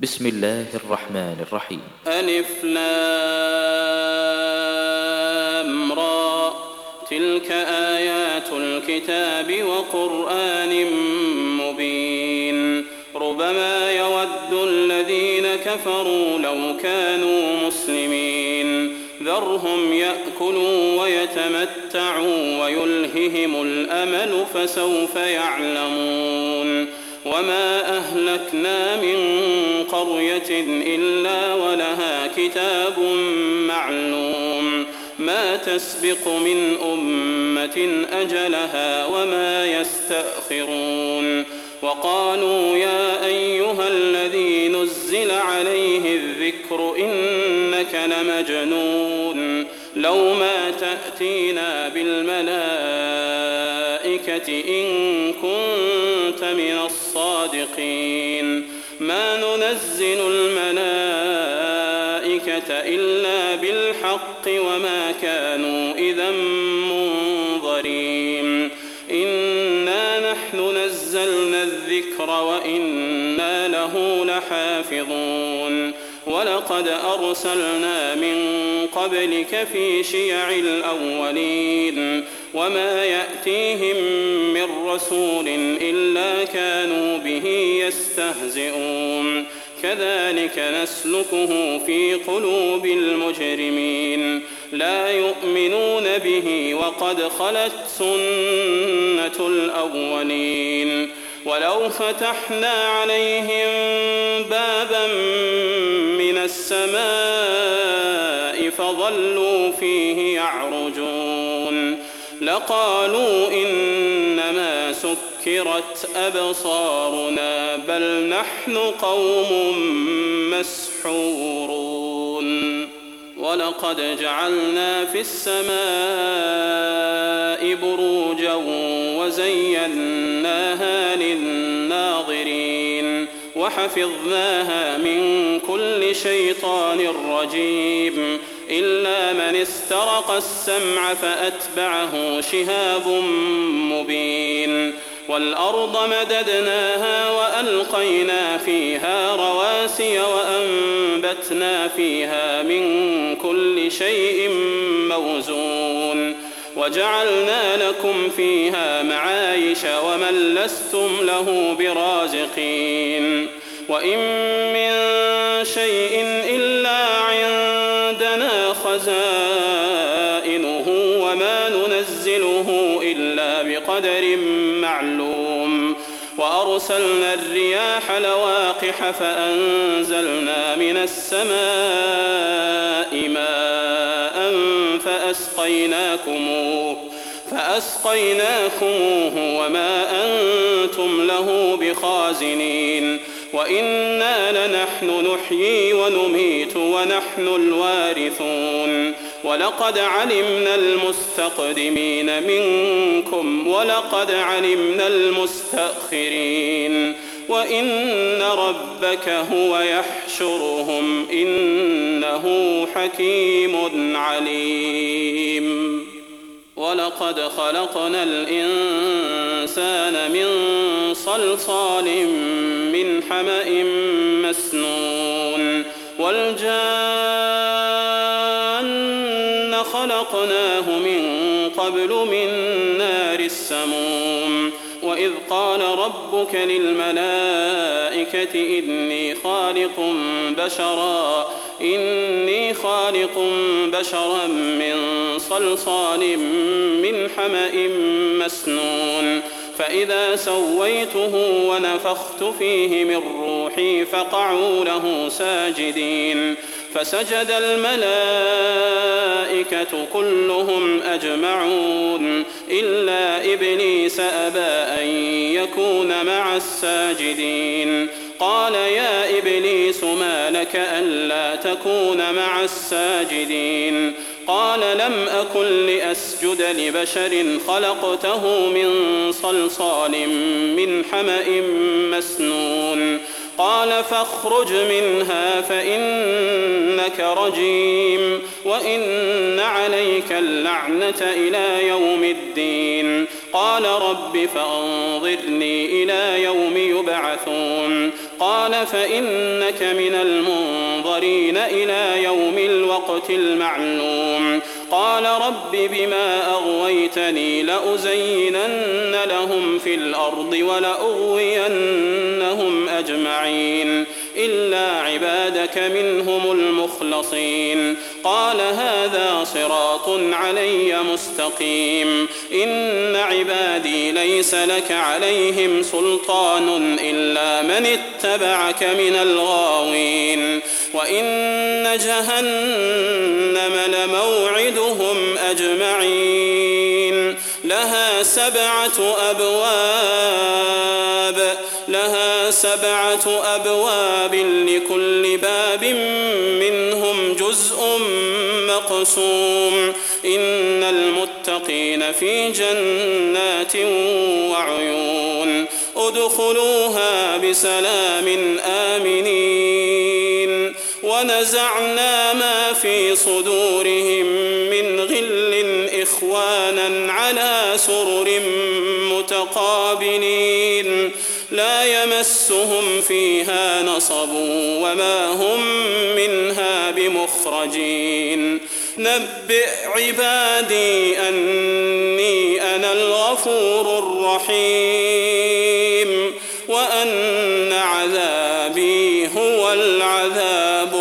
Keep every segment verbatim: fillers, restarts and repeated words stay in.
بسم الله الرحمن الرحيم. ألف لام را، تلك آيات الكتاب وقرآن مبين. ربما يود الذين كفروا لو كانوا مسلمين، ذرهم يأكلوا ويتمتعوا ويلههم الأمل فسوف يعلمون. وما أهلكنا من قرية إلا ولها كتاب معلوم، ما تسبق من أمة أجلها وما يستأخرون. وقالوا يا أيها الذي نزل عليه الذكر إنك لمجنون، لو ما تأتينا بالملائكة إن كنت من الصادقين. ما ننزل الملائكة إلا بالحق وما كانوا إذا منظرين. إنا نحن نزلنا الذكر وإنا له لحافظون. ولقد أرسلنا من قبلك في شيع الأولين، وما يأتيهم من رسول إلا كانوا به يستهزئون. كذلك نسلكه في قلوب المجرمين، لا يؤمنون به وقد خلت سنة الأولين. ولو فتحنا عليهم بابا من السماء فظلوا فيه يعرجون لقالوا إنما سكرت أبصارنا بل نحن قوم مسحورون. ولقد جعلنا في السماء بروجا وزيناها للناظرين وحفظناها من كل شيطان رجيم إلا من استرق السمع فأتبعه شهاب مبين. والأرض مددناها وألقينا فيها رواسي وأنبتنا فيها من كل شيء موزون وجعلنا لكم فيها معايش ومن لستم له برازقين. وإن من شيء إلا عندنا خزائنه وما ننزله إلا بقدر معلوم. وأرسلنا الرياح لواقح فأنزلنا من السماء ماء فأسقيناكموه فأسقيناكموه وما أنتم له بخازنين. وإنا لنحن نحيي ونميت ونحن الوارثون. ولقد علمنا المستقدمين منكم ولقد علمنا المستأخرين. وإن ربك هو يحشرهم إنه حكيم عليم. ولقد خلقنا الإنسان من صلصال من حمأ مسنون والجان خلقناه من قبل من نار السموم. وإذ قال ربك للملائكة إني خالق بشرا إني خالق بشرا من صلصال من حمأ مسنون فإذا سويته ونفخت فيه من روحي فقعوا له ساجدين. فسجد الملائكة كلهم أجمعون إلا إبليس أبى أن يكون مع الساجدين. قال يا إبليس ما لك ألا تكون مع الساجدين؟ قال لم أكن لأسجد لبشر خلقته من صلصال من حمأ مسنون. قال فاخرج منها فإنك رجيم وإن عليك اللعنة إلى يوم الدين. قال رب فأنظرني إلى يوم يبعثون قال فإنك من المنظرين إلى يوم الوقت المعلوم قال رب بما أغويتني لأزينن لهم في الأرض ولأغوينهم أجمعين إلا عبادك منهم المخلصين قال هذا صراط علي مستقيم إن عبادي ليس لك عليهم سلطان إلا من اتبعك من الغاوين وإن جهنم لموعدهم أجمعين لها سبعة أبواب لها سبعة أبواب لكل باب منهم جزء مقسوم إن المتقين في جنات وعيون ادخلوها بسلام آمنين ونزعنا ما في صدورهم من غل إخوانا على سرر متقابلين لا يمسهم فيها نصب وما هم منها بمخرجين نبئ عبادي أني أنا الغفور الرحيم وأن عذابي هو العذاب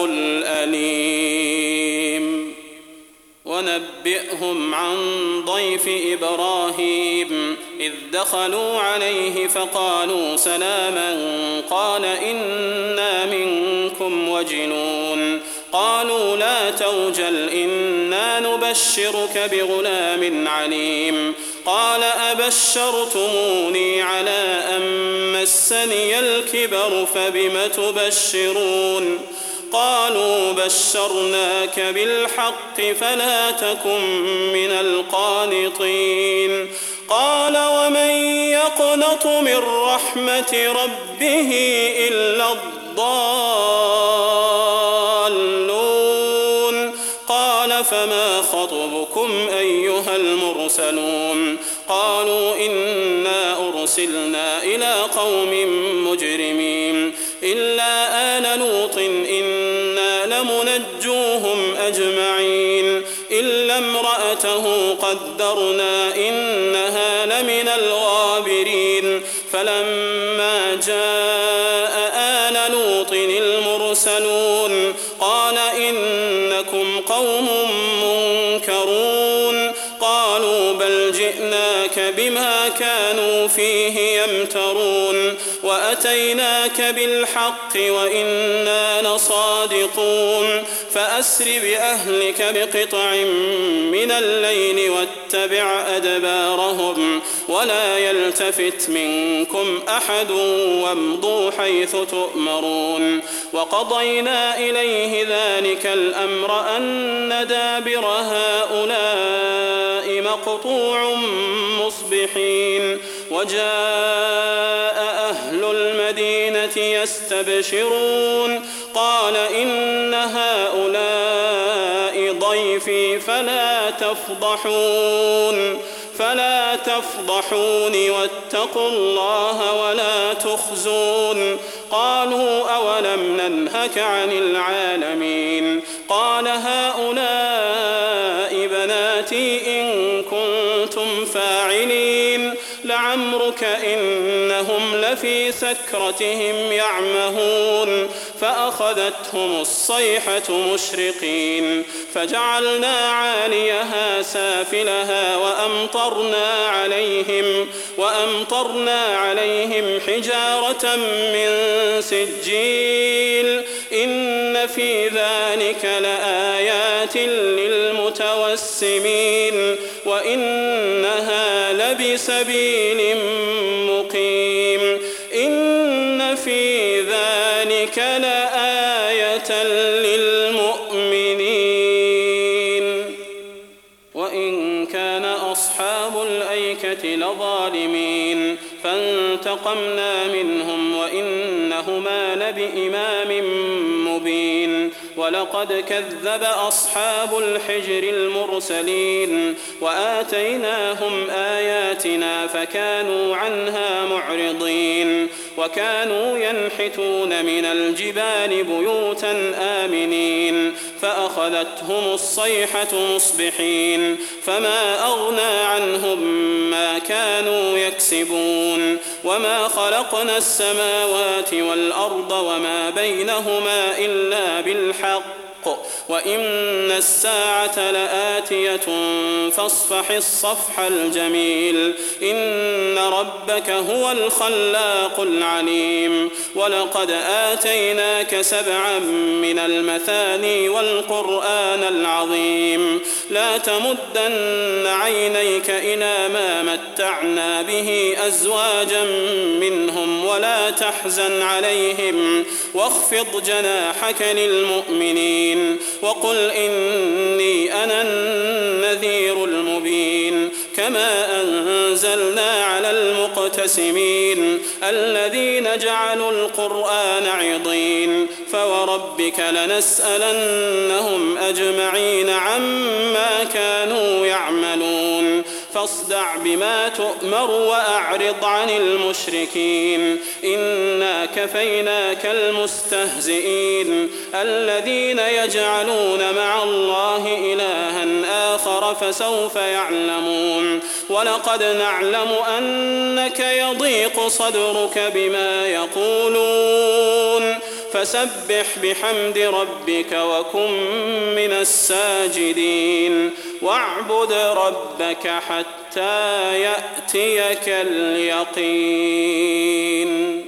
الأليم ونبئهم عن ضيف إبراهيم إذ دخلوا عليه فقالوا سلاما قال إنا منكم وجنون قالوا لا توجل إنا نبشرك بغلام عليم قال أبشرتموني على أن مسني الكبر فبم تبشرون قالوا بشرناك بالحق فلا تكن من القانطين قال ومن يقنط من رحمة ربه إلا الضالون قال فما خطبكم أيها المرسلون قالوا إنا أرسلنا إلى قوم مجرمين إلا آل لوط إنا لمنجوهم أجمعين إلا امرأته قدرنا إنها لمن الغابرين فلما جاء آل لوط المرسلون قال إنكم قوم منكرون قالوا بل جئناك بما كانوا فيه يمترون وأتيناك بالحق وإنا لصادقون فأسر بأهلك بقطع من الليل واتبع أدبارهم ولا يلتفت منكم أحد وامضوا حيث تؤمرون وقضينا إليه ذلك الأمر أن دابر هؤلاء مقطوع مصبحين وجاء أهل المدينة يستبشرون قال إن هؤلاء ضيفي فلا تفضحون فلا تفضحوني واتقوا الله ولا تخزون قالوا أولم ننهك عن العالمين قال هؤلاء بناتي إن كنتم فاعلين لعمرك إنهم لفي سكرتهم يعمهون فأخذتهم الصيحة مشرقين فجعلنا عاليها سافلها وأمطرنا عليهم وأمطرنا عليهم حجارة من سجيل إن في ذلك لآيات للمتوسمين وإنها لبسبيل مقيم إن في ذلك لآية للمؤمنين وإن كان أصحاب الأيكة لظالمين فانتقمنا منهم وإنهما لبإمام مبين ولقد كذب أصحاب الحجر المرسلين وآتيناهم آياتنا فكانوا عنها معرضين وكانوا ينحتون من الجبال بيوتا آمنين فأخذتهم الصيحة مصبحين فما أغنى عنهم ما كانوا يكسبون وما خلقنا السماوات والأرض وما بينهما إلا بالحق وإن الساعة لآتية فاصفح الصفح الجميل إن ربك هو الخلاق العليم ولقد آتيناك سبعا من المثاني والقرآن العظيم لا تمدن عينيك إلى ما متعنا به أزواجا منهم ولا تحزن عليهم واخفض جناحك للمؤمنين وقل إني أنا النذير المبين كما أنزلنا على المقتسمين الذين جعلوا القرآن عضين فوربك لنسألنهم أجمعين عما كانوا يعملون فاصدع بما تؤمر وأعرض عن المشركين إنا كفيناك المستهزئين الذين يجعلون مع الله إلها آخر فسوف يعلمون ولقد نعلم أنك يضيق صدرك بما يقولون فسبح بحمد ربك وكن من الساجدين واعبد ربك حتى يأتيك اليقين.